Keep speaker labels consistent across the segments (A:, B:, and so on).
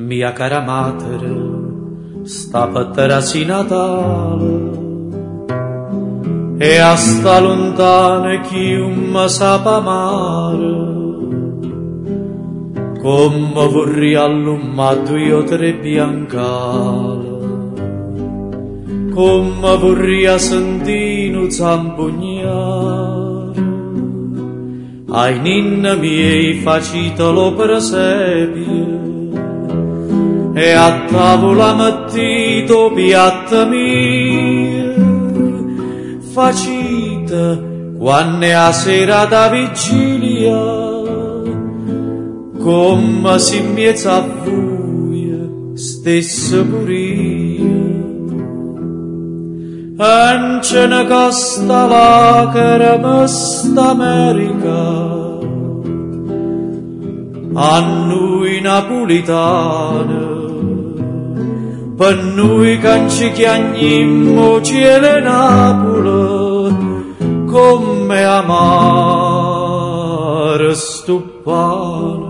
A: Mia cara madre, sta patterasi Natale e a sta lontana chiunque sapa amare, come vorrei all'ummato io tre biancale, come vorrei sentire un zampugnare, ai ninni miei facitelo presepio, e a tavola mettito piatta mia, facite quando è a sera da vigilia, come si miezza a voi stessa puria. E ce ne costa lacrime st'America, a noi napolitane, per noi che ci chiamano cielo Napoli, come amare sto pane.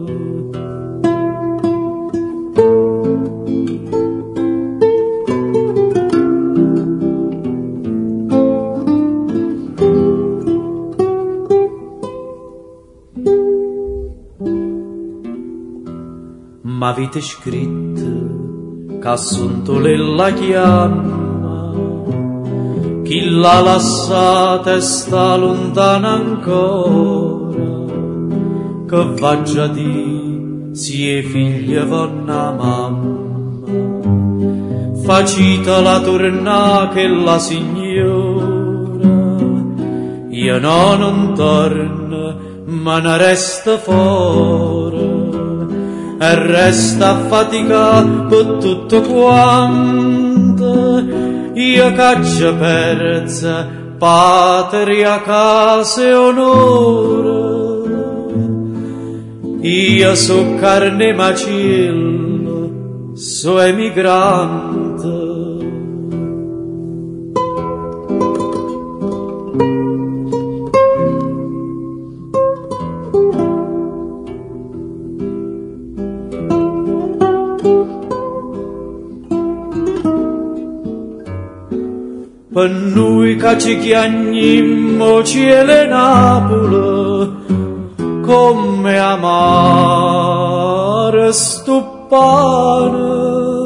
A: M'avete scritto che assunto la chiama, chi l'ha lasciata e sta lontana ancora, che va già di si è figlia vonna mamma, facitela tornà che la signora, io no non torno ma ne resta fuori, e resta affaticato per tutto quanto, io caccia perza, patria, casa e onore, io so carne macello, so emigrante. Per noi che ci chiamano cielo Napoli, come amare sto pane.